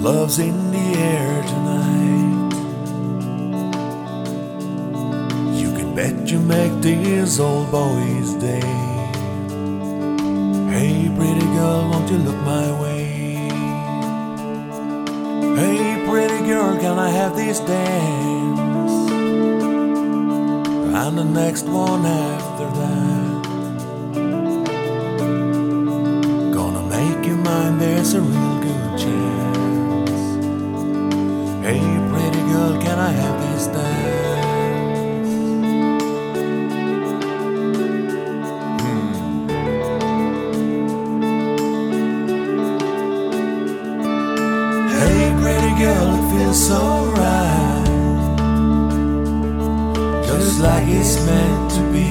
Love's in the air tonight. You can bet you make this old boy's day. Hey pretty girl, won't you look my way? Hey pretty girl, can I have this dance? And the next one after that. Gonna make you mine, there's a real good chance. Hey pretty girl, can I have this dance? Hey pretty girl, it feels so right, just like it's meant to be.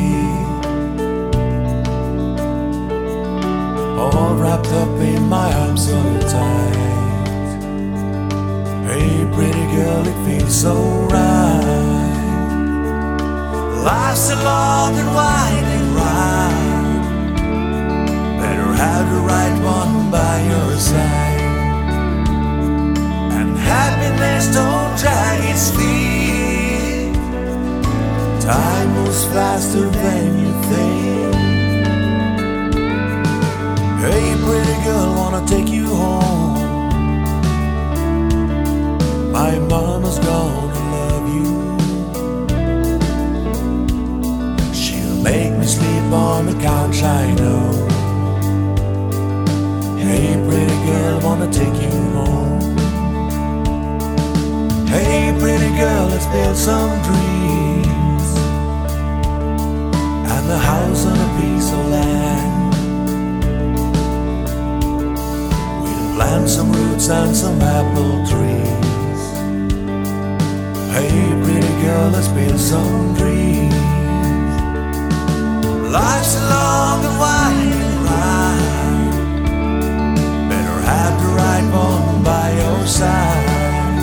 All wrapped up in my arms so tight. Hey pretty girl, it feels so right. Life's a long and winding ride. Better have the right one by your side. And happiness don't drag its feet. Time moves faster than you think. Hey pretty girl, wanna take you home. My mama's gonna love you. She'll make me sleep on the couch, I know. Hey pretty girl, wanna take you home. Hey pretty girl, let's build some dreams, and the house on a piece of land. Plant some roots and some apple trees. Hey pretty girl, let's build some dreams. Life's a long and winding ride. Better have the right one by your side.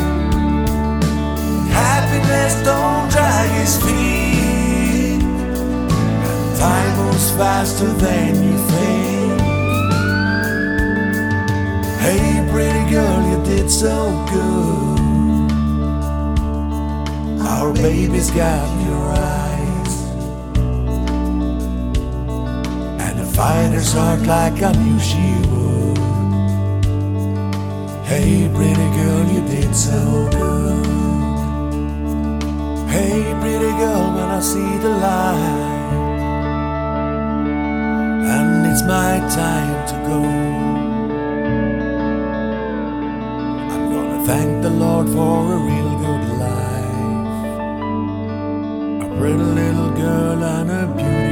Happiness don't drag its feet, and time moves faster than you think. Hey pretty girl, you did so good. Our baby's got your eyes, and a fighter's heart like I knew she would. Hey pretty girl, you did so good. Hey pretty girl, when I see the light, and it's my time to go, thank the Lord for a real good life, a pretty little girl and a beautiful